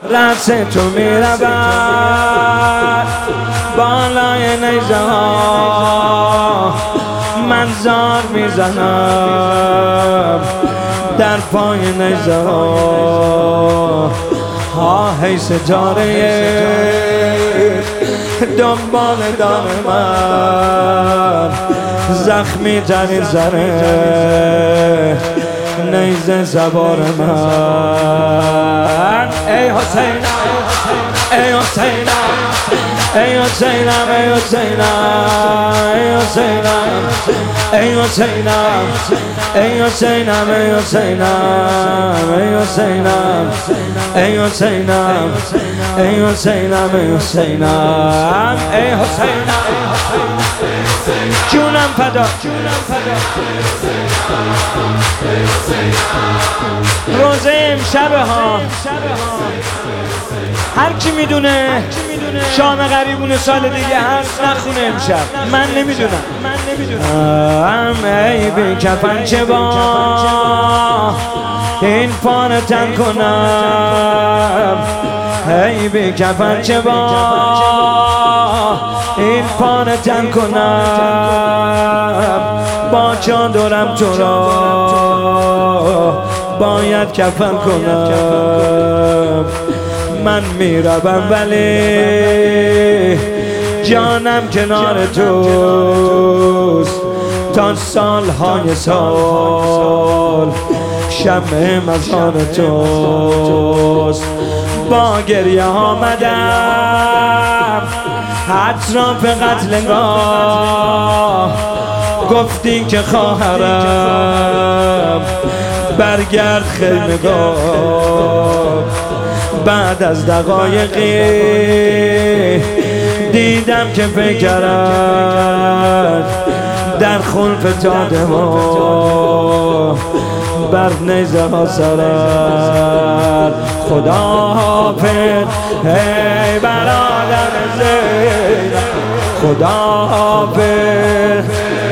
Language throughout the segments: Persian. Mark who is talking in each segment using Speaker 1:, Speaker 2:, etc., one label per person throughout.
Speaker 1: رقص تو میرود بالای نیزه ها، من زار میزنم در پای نیزه ها. هی ستاره دنبال دام من، زخمی ترین زره نیزه سوار من. ای حسین ای حسین ای حسین ای حسین ای حسین ای حسین ای حسین ای حسین ای حسین ای حسین ای حسین ای حسین ای حسین جونم فدا روزه امشب ها. هر کی میدونه شام غریبون سال دیگه هست نخونه امشب. من نمیدونم ای بی کفن چه با این پاره تن کنم، ای بی کفن چه با این پاره تن کنم. با چادرم تو را باید کفن کنم. من میروم ولی جانم کنار توست تا سالهای سال. شمع مزار توست. با گریه آمدم اطراف قتلگاه، گفتی که خواهرم برگرد خیمگاه. بعد از دقایقی دیدم که پیکرد در خلف تادما بر نیزه ها سرد. خدا حافظ ای برادر زینب، خدا حافظ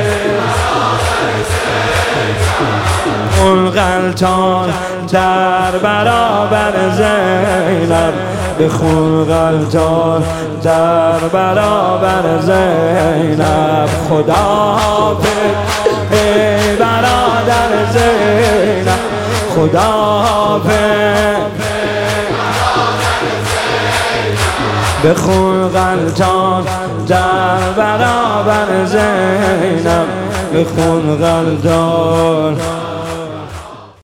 Speaker 1: اون غلطان در برابر زینب، بخون غلطان در برابر زینب. خدا حافظ ای برادر زینب، خدا حافظ بخون غلطان در برابر زینب، بخون غلطان